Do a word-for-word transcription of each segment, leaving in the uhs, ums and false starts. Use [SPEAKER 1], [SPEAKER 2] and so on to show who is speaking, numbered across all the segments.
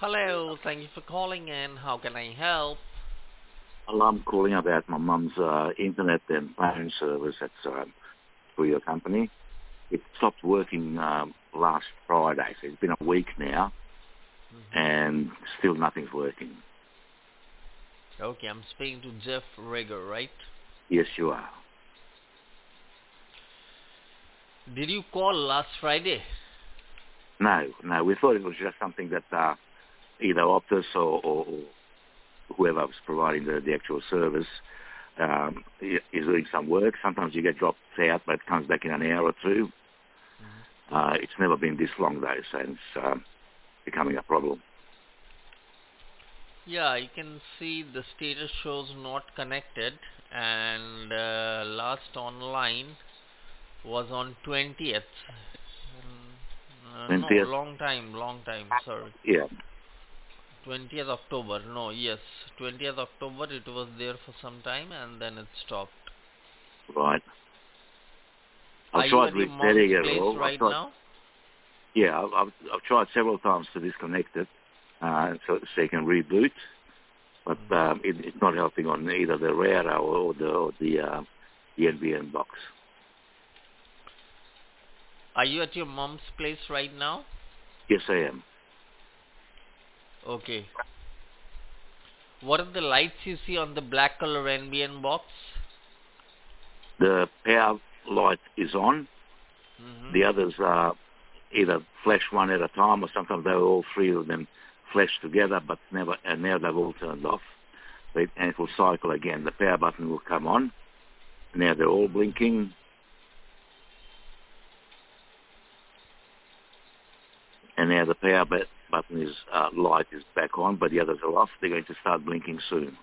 [SPEAKER 1] Hello, thank you for calling in. How can I help?
[SPEAKER 2] Well, I'm calling about my mum's uh, internet and phone service at uh, for your company. It stopped working um, last Friday, so it's been a week now,
[SPEAKER 1] hmm
[SPEAKER 2] and still nothing's working.
[SPEAKER 1] Okay, I'm speaking to Jeff Rager, right?
[SPEAKER 2] Yes, you are.
[SPEAKER 1] Did you call last Friday?
[SPEAKER 2] No, no, we thought it was just something that uh, either Optus or, or, or whoever was providing the, the actual service um, i- is doing some work. Sometimes you get dropped out, but it comes back in an hour or two.
[SPEAKER 1] hmm
[SPEAKER 2] Uh, it's never been this long, though, so it's um, becoming a problem.
[SPEAKER 1] Yeah, you can see the status shows not connected, and uh, last online was on twentieth. Mm, uh, no,
[SPEAKER 2] twentieth,
[SPEAKER 1] long time, long time, sorry.
[SPEAKER 2] yeah,
[SPEAKER 1] twentieth October, no, yes, twentieth October it was there for some time and then it stopped.
[SPEAKER 2] right.
[SPEAKER 1] Are
[SPEAKER 2] I've
[SPEAKER 1] you
[SPEAKER 2] tried
[SPEAKER 1] at your mom's
[SPEAKER 2] resetting it
[SPEAKER 1] place
[SPEAKER 2] all. I've
[SPEAKER 1] right
[SPEAKER 2] tried,
[SPEAKER 1] now?
[SPEAKER 2] yeah, I've, I've, I've tried several times to disconnect it, uh, so, so you can reboot, but um, it, it's not helping on either the router or the or the uh, the N B N box.
[SPEAKER 1] Are you at your mom's place right now?
[SPEAKER 2] Yes, I am.
[SPEAKER 1] Okay. What are the lights you see on the black color N B N box?
[SPEAKER 2] The power light is on.
[SPEAKER 1] Mm-hmm.
[SPEAKER 2] The others are either flash one at a time, or sometimes they're all three of them flash together, but never. And now they've all turned off. They, and it will cycle again. The power button will come on. Now they're all blinking, and now the power bu- button is uh, light is back on, but the others are off. They're going to start blinking soon.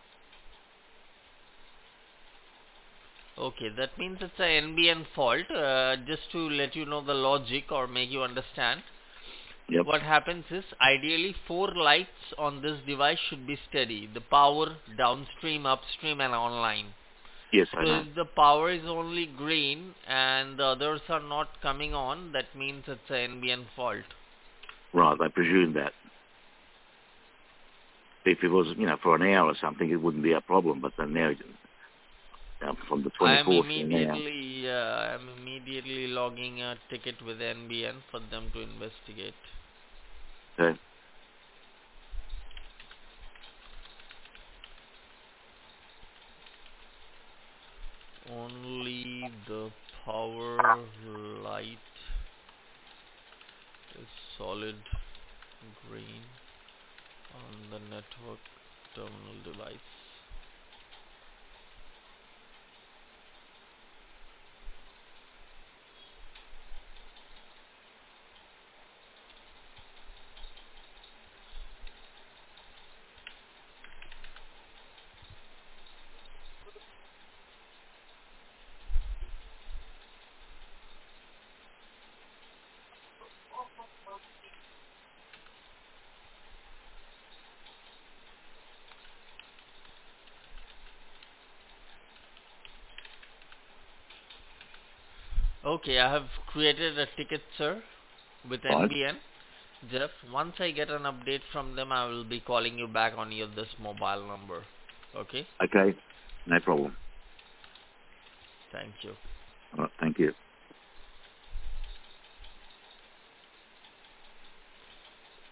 [SPEAKER 1] Okay, that means it's a N B N fault. Uh, just to let you know the logic or make you understand,
[SPEAKER 2] Yep.
[SPEAKER 1] what happens is ideally four lights on this device should be steady. The power, downstream, upstream and online.
[SPEAKER 2] Yes, I
[SPEAKER 1] So
[SPEAKER 2] know.
[SPEAKER 1] if the power is only green and the others are not coming on, that means it's a N B N fault.
[SPEAKER 2] Right, I presume that. If it was, you know, for an hour or something, it wouldn't be a problem. But then now, uh, from the
[SPEAKER 1] I am
[SPEAKER 2] twenty-fourth to now,
[SPEAKER 1] immediately, uh, I am immediately logging a ticket with N B N for them to investigate.
[SPEAKER 2] okay.
[SPEAKER 1] Only the power light is solid green on the network terminal device. Okay, I have created a ticket, sir, with
[SPEAKER 2] Right.
[SPEAKER 1] N B N. Jeff, once I get an update from them, I will be calling you back on your this mobile number. Okay?
[SPEAKER 2] Okay. No problem.
[SPEAKER 1] Thank you.
[SPEAKER 2] All right, thank you.